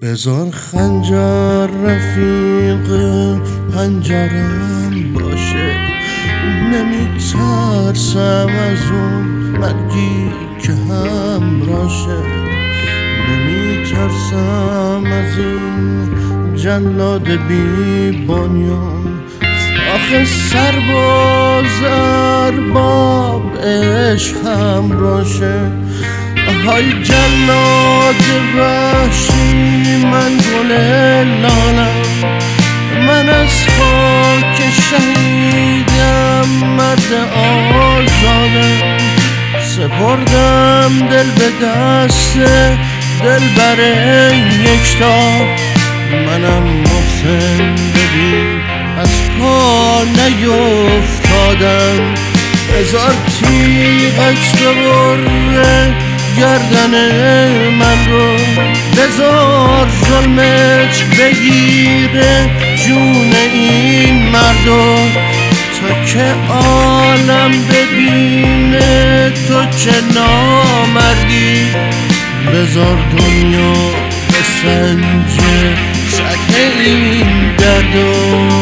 بذار خنجر رفیق پنجرم باشه، نمیترسم از اون مرگی که همراشه، نمیترسم از این جلاد بی بنیان. آخه سرباز ارباب عشق همراشه. های جلاد وحشی من گل لالم، من از خاک شهیدم مرد آزادم. سپردم دل به دست دلبر یکتا، منم محسن ببین از پا نیفتادم. هزار تیغت ببره گردن من رو، بذار ظلمت بگیره جون این مردو، تا که عالم ببینه تو چه نامردی. بذار دنیا بسنجه سطح این دردو.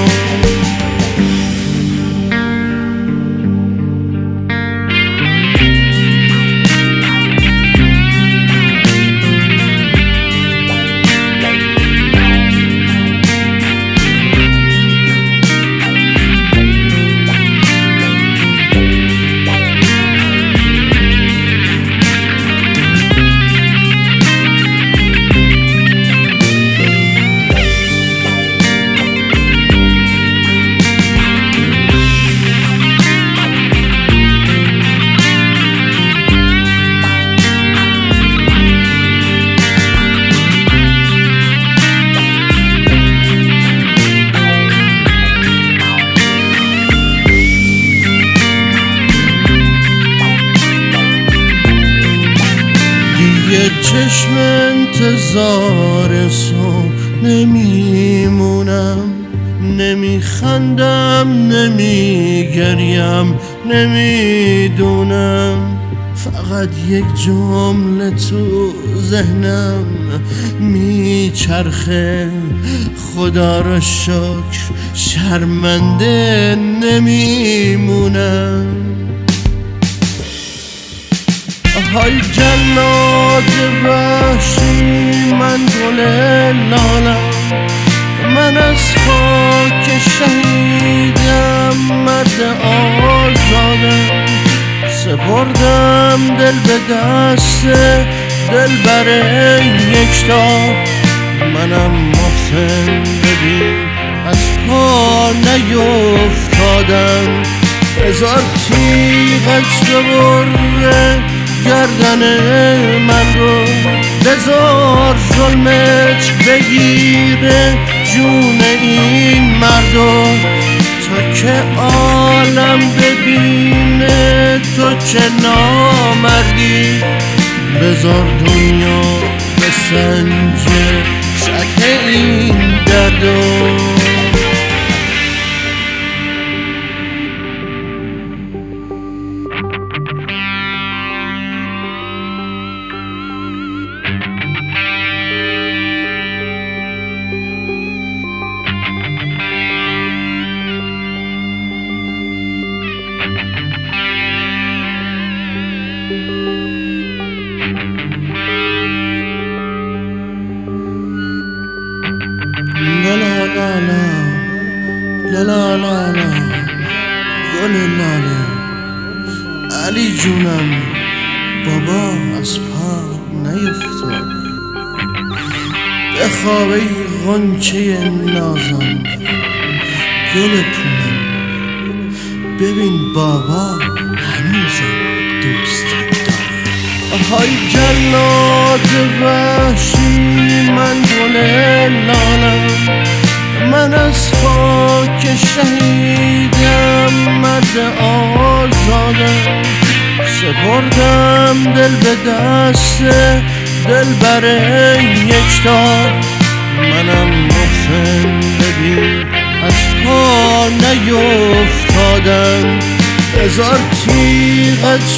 یه چشم انتظار صبح نمیمونم، نمیخندم نمیگریم نمیدونم. فقط یک جمله تو ذهنم میچرخه، خدا را شکر شرمنده نمیمونم. های جلاد وحشی من گل لالم، من از خاک شهیدم مرد آزادم. سپردم دل به دست دلبر یکتا، منم محسن ببین از پا نیفتادم. هزار تیغت ببره گردن من رو، بذار ظلمت بگیره جون این مردو، تا که عالم ببینه تو چه نامردی. بذار دنیا بسنجه سطح این دردو. لا لا لا لا لا لا لا گل لاله. علی جونم بابا از پا نیفتاده، بخواب ای غنچه نازم گل پونم، ببین بابا هنوزم دوست داره. های جلاد وحشی من گل لالم، من از خاک شهیدم مرد آزادم. سپردم دل به دست دلبر یکتا، منم محسن ببین از پا نیفتادم. هزار تیغت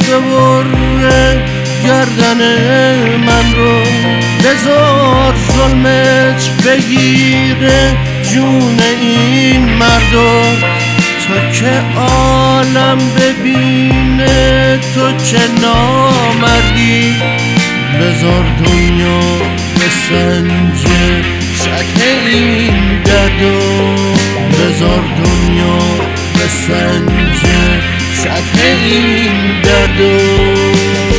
ببره گردن من رو، بذار ظلمت بگیره جون این مردم، تا که عالم ببینه تو چه نامردی. بذار دنیا بسنجه سطح این دردم، بذار دنیا بسنجه سطح این دردم.